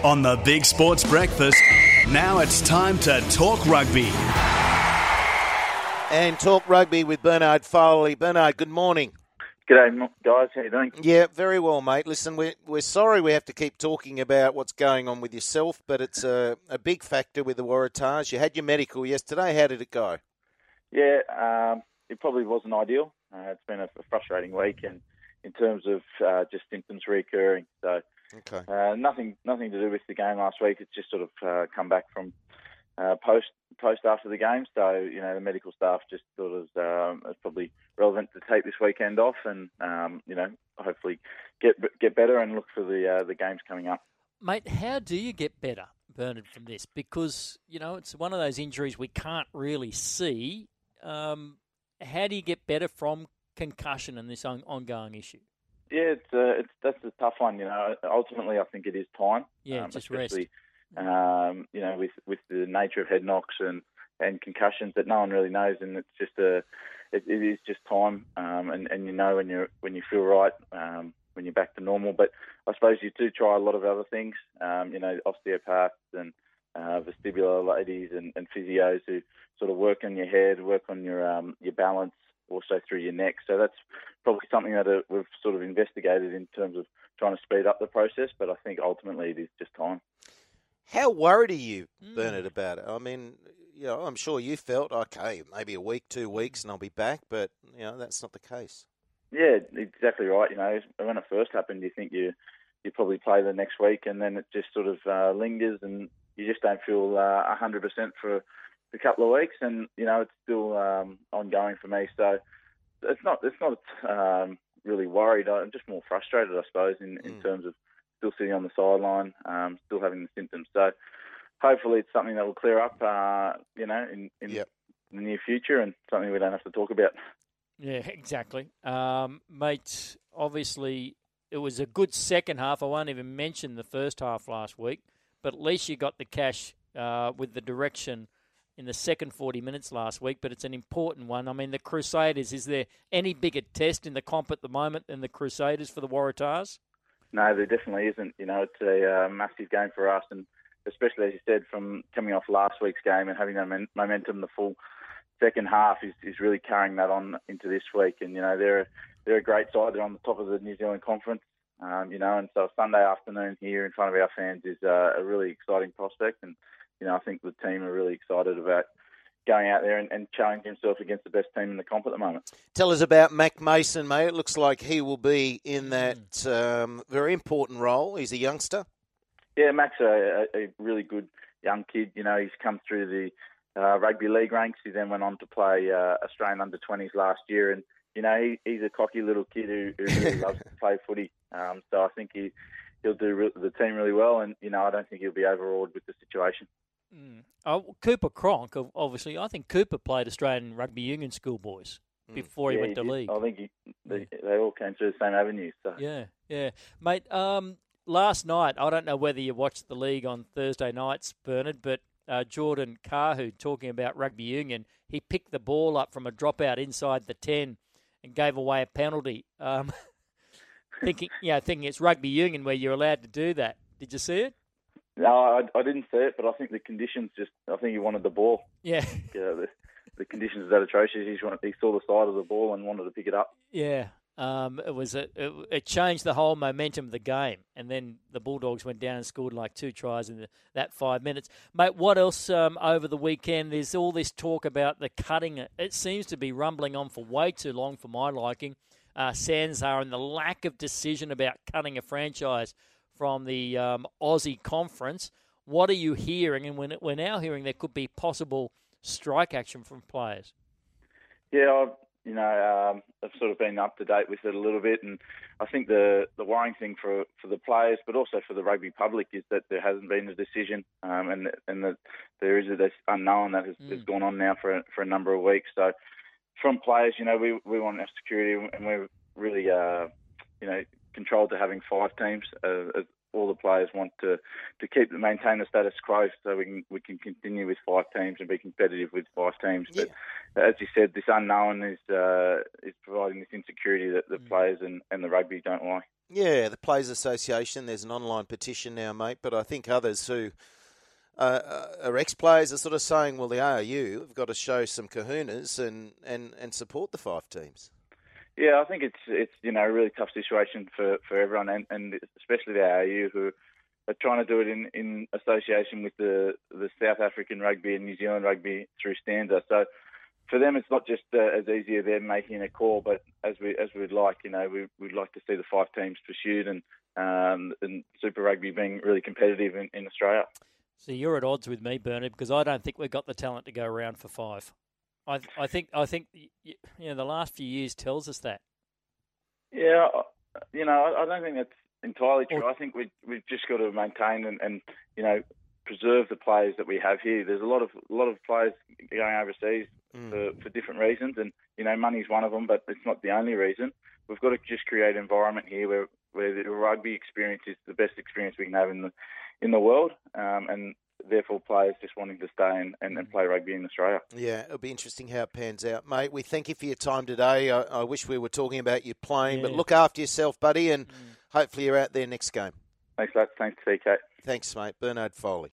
On the Big Sports Breakfast, now it's time to talk rugby. And talk rugby with Bernard Foley. Bernard, good morning. G'day, guys. How you doing? Yeah, very well, mate. Listen, we're sorry we have to keep talking about what's going on with yourself, but it's a big factor with the Waratahs. You had your medical yesterday. How did it go? Yeah, it probably wasn't ideal. It's been a frustrating week, and in terms of just symptoms recurring. So okay, nothing to do with the game last week. It's just sort of come back from post after the game. So the medical staff just thought it's probably relevant to take this weekend off, and hopefully get better and look for the games coming up. Mate, how do you get better, Bernard, from this? Because it's one of those injuries we can't really see. How do you get better from concussion and this ongoing issue? Yeah, that's a tough one. Ultimately, I think it is time. Yeah, just rest. With the nature of head knocks and concussions that no one really knows, and it's just it is just time. And when you feel right, when you're back to normal. But I suppose you do try a lot of other things. Osteopaths and vestibular ladies and physios who sort of work on your head, work on your balance, also through your neck. So that's probably something that we've sort of investigated in terms of trying to speed up the process. But I think ultimately it is just time. How worried are you, Bernard, about it? I mean, I'm sure you felt, okay, maybe a week, 2 weeks, and I'll be back. But, that's not the case. Yeah, exactly right. When it first happened, you think you probably play the next week, and then it just sort of lingers, and you just don't feel 100% for a couple of weeks, and it's still ongoing for me. So it's not really worried. I'm just more frustrated, I suppose, in terms of still sitting on the sideline, still having the symptoms. So hopefully it's something that will clear up, in the near future, and something we don't have to talk about. Yeah, exactly. Mate, obviously it was a good second half. I won't even mention the first half last week, but at least you got the cash with the direction in the second 40 minutes last week, but it's an important one. I mean, the Crusaders, is there any bigger test in the comp at the moment than the Crusaders for the Waratahs? No, there definitely isn't. It's a massive game for us, and especially, as you said, from coming off last week's game and having that momentum the full second half is really carrying that on into this week. And, they're a great side. They're on the top of the New Zealand Conference, and so Sunday afternoon here in front of our fans is a really exciting prospect. And, I think the team are really excited about going out there and challenging himself against the best team in the comp at the moment. Tell us about Mac Mason, mate. It looks like he will be in that very important role. He's a youngster. Yeah, Mac's a really good young kid. He's come through the rugby league ranks. He then went on to play Australian under-20s last year. And, he's a cocky little kid who really loves to play footy. So I think he'll do the team really well. And, I don't think he'll be overawed with the situation. Cooper Cronk, obviously, I think Cooper played Australian Rugby Union schoolboys before he went to league. I think they all came through the same avenue. So. Yeah. Mate, last night, I don't know whether you watched the league on Thursday nights, Bernard, but Jordan Kahu, talking about rugby union, he picked the ball up from a dropout inside the 10 and gave away a penalty, thinking it's rugby union where you're allowed to do that. Did you see it? No, I didn't see it, but I think the conditions I think he wanted the ball. Yeah. The conditions are that atrocious. He saw the side of the ball and wanted to pick it up. Yeah. It changed the whole momentum of the game, and then the Bulldogs went down and scored like 2 tries in that 5 minutes. Mate, what else over the weekend? There's all this talk about the cutting. It seems to be rumbling on for way too long for my liking. Sansar and the lack of decision about cutting a franchise from the Aussie Conference. What are you hearing? And we're now hearing there could be possible strike action from players. Yeah, I've sort of been up to date with it a little bit, and I think the worrying thing for the players, but also for the rugby public, is that there hasn't been a decision, and that there is this unknown that has gone on now for a number of weeks. So, from players, we want our security, and we're really, controlled to having 5 teams. All the players want to maintain the status quo, so we can continue with 5 teams and be competitive with 5 teams. But as you said, this unknown is providing this insecurity that the players and the rugby don't like. Yeah, the Players Association, there's an online petition now, mate, but I think others who are ex-players are sort of saying, well, the ARU have got to show some kahunas and support the 5 teams. Yeah, I think it's a really tough situation for everyone, and especially the ARU, who are trying to do it in association with the South African rugby and New Zealand rugby through Stanza. So for them, it's not just as easy as them making a call, but as we'd like, we'd like to see the 5 teams pursued and Super Rugby being really competitive in Australia. So you're at odds with me, Bernard, because I don't think we've got the talent to go around for 5. I think the last few years tells us that. Yeah, I don't think that's entirely true. I think we've just got to maintain and preserve the players that we have here. There's a lot of players going overseas for different reasons, and money's one of them, but it's not the only reason. We've got to just create an environment here where the rugby experience is the best experience we can have in the world, and therefore players just wanting to stay and play rugby in Australia. Yeah, it'll be interesting how it pans out, mate. We thank you for your time today. I wish we were talking about you playing, but look after yourself, buddy, and hopefully you're out there next game. Thanks, lads. Thanks, TK. Thanks, mate. Bernard Foley.